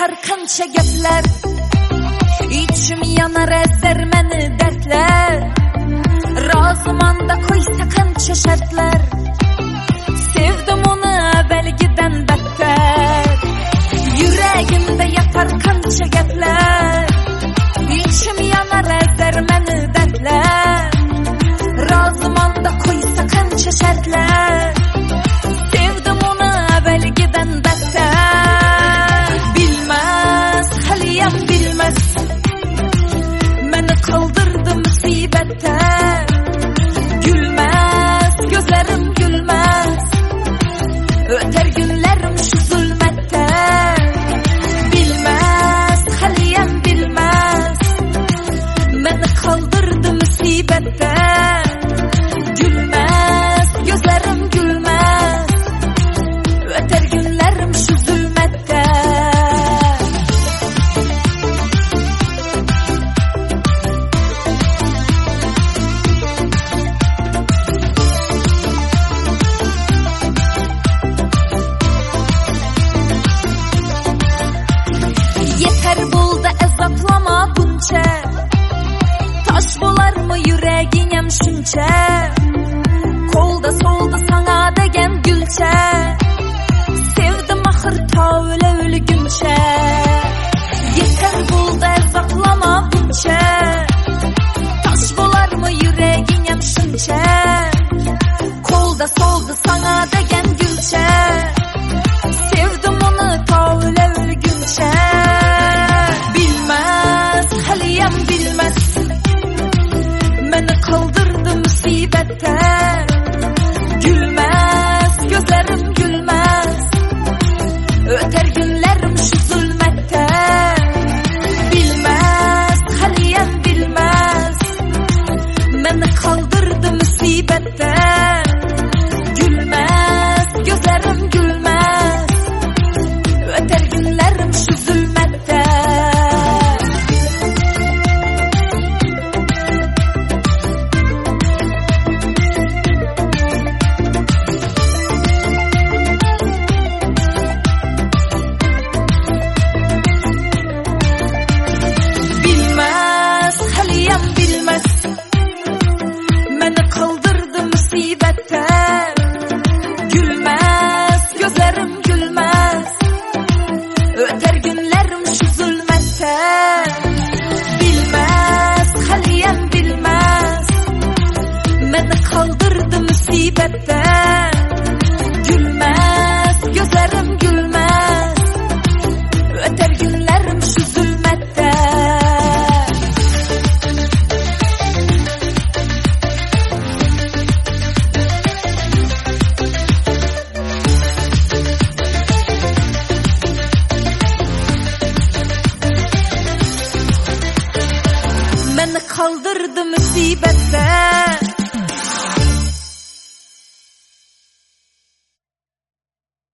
yapar kança gepler, içim yanar ezer meni dertler. Razımanda koysa kança şartlar, sevdim onu evvelgiden better. Yüreğimde yapar kança gepler, içim yanar ezer meni dertler. Razımanda koysa kança şartlar, sevdim onu evvelgiden better. Bilmez, haliyem bilmez, beni kaldırdı musibette. Gülmez, gözlerim gülmez, öter günlerim şu zulmette. Bilmez, haliyem bilmez, beni kaldırdı musibette. Gülmez, gözlerim gülmez, öter günlerim şu zulmette. Yeter buldu ezaplama bunca, taş bolar mı yüreğinem şunca. Kolda solda sana degen gülçe, sevdim ahır ta öyle ölgünçe. Yeter buldu ezaplama bunca, taş bolar mı yüreğinem şunca. Kolda solda sana degen gülçe, sevdim onu ta öyle ölgünçe. Bilmez, haliyem bilmez, beni kaldırdı musibette. Gülmez, gözlerim gülmez, öter günlerim şu zulmette. Bilmez, haliyem bilmez, beni kaldırdı musibette. Gülmez, gözlerim gülmez, öter günlerim şu zulmette. Bilmez, haliyem bilmez, beni kaldırdı musibette. Gülmez, gözlerim gülmez, öter günlerim şu zulmette. Bilmez, haliyem bilmez, beni kaldırdı musibette. Gülmez, gözlerim gülmez, öter günlerim şu zulmette. Beni kaldırdı musibette.